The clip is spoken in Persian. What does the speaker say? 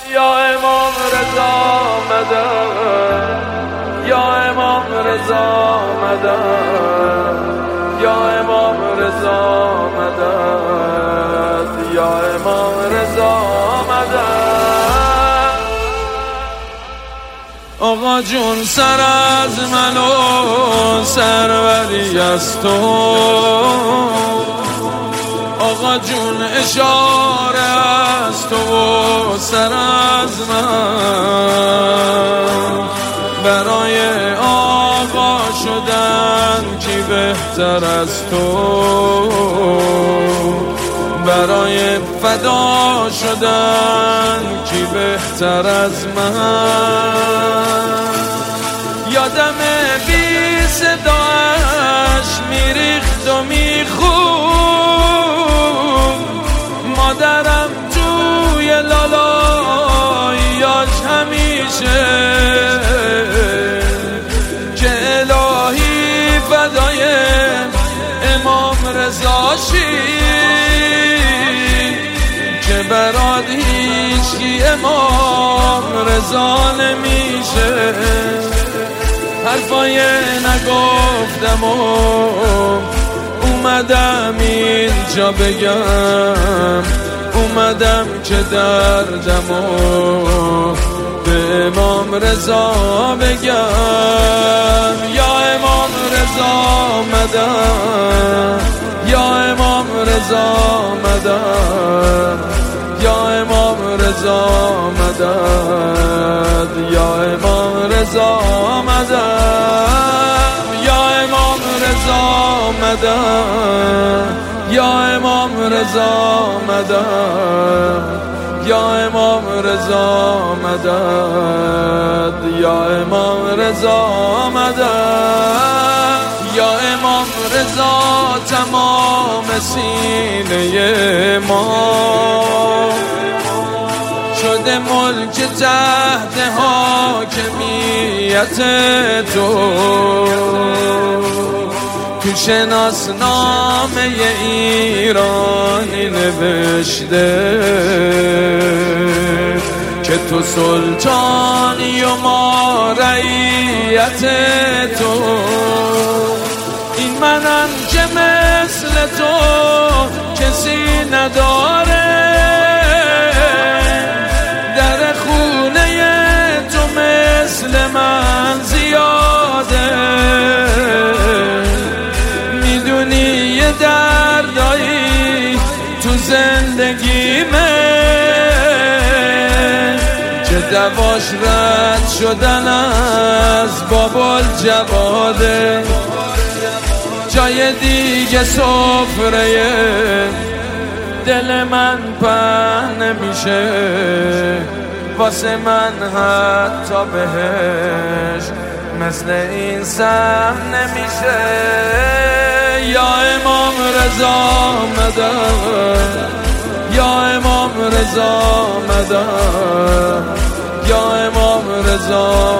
یا امام رضا مدد، یا امام رضا مدد، یا امام رضا مدد، یا امام رضا مدد. آقا جون سر از من و سروری از تو، آقا جون اشاره از تو و سر از من. برای آقا شدن کی بهتر از تو، برای فدا شدن کی بهتر از من. یادم بی صداش میریخت و میخون، مادرم توی لالاییاش همیشه، که الهی فدای امام رضاشی، که برات هیچکی امام رضا نمیشه. حرفای نگفتم و اومدم اینجا بگم، اومدم که دردمو به امام رضا بگم. یا امام رضا مدد، یا امام رضا مدد، یا امام رضا مدد، یا امام رضا مدد، یا امام رضا مدد، یا امام رضا مدد، یا امام رضا مدد، یا امام رضا مدد. یا امام رضا تمام سینه ما شده ملک تحت حاکمیت تو، تو شناسنامه ایرانی نوشته که تو سلطانی و ما رعیت تو. این منم که مثل تو کسی نداره، در خونه تو مثل من زیاده. میدونی یه دردایی تو زندگیمه که دواش رد شدن از بابا الجواده. جای دیگه سفره دل من پهن نمیشه، واسه من حتی بهش مثل این سهم نمیشه. یا امام رضا مدد، یا امام رضا مدد، یا امام رضا